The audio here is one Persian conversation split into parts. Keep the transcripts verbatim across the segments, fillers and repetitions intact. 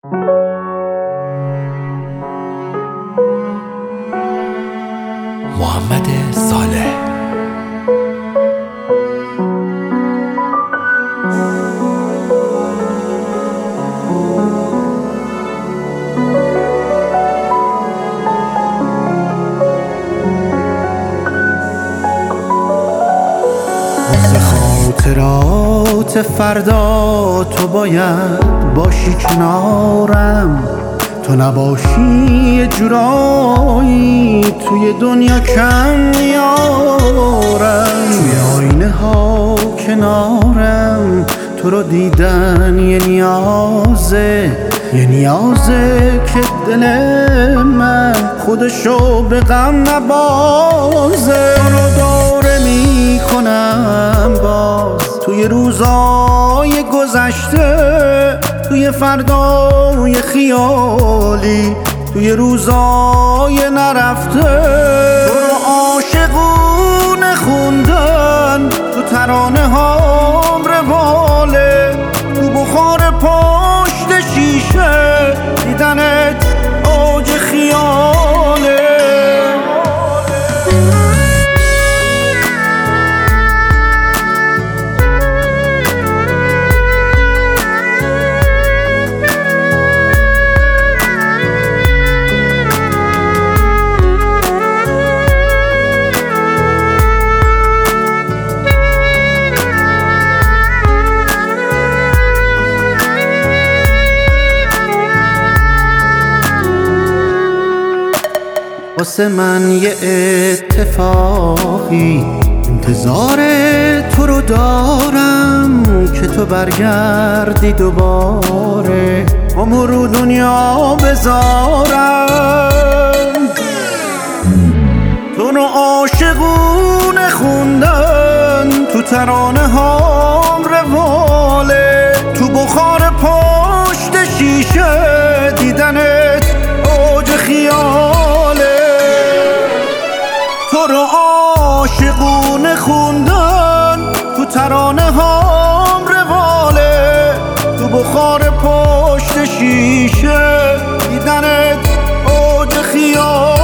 محمد صالح. واسه خاطرات فردا تو باید باشی کنارم، تو نباشی یه جورایی توی دنیا کم میارم. توی آینه ها کنارم تو رو دیدن یه نیازه، یه نیازه که دل من خودشو به غم نبازه. تو رو دوره میکنم باز توی روزای گذشته، توی فردای خیالی، توی روزای نرفته. تو رو عاشقونه خوندن تو ترانه هام رواله، تو بخار پشت شیشه دیدنت اوج خیاله. واسه من یه اتفاقی انتظار تو رو دارم که تو برگردی دوباره عمر رو دنیا بذارم. تو رو عاشقونه خوندن تو ترانه هام رواله، تو بخار پشت شیشه دیدنت اوج خیاله. تو رو عاشقونه خوندن تو ترانه هام رواله، تو بخار پشت شیشه دیدنت اوج خیاله.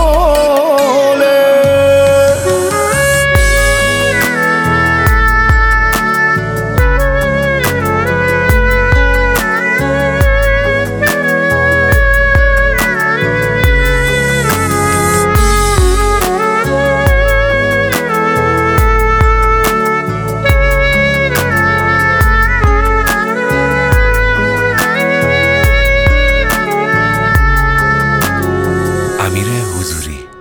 امیر حضوری.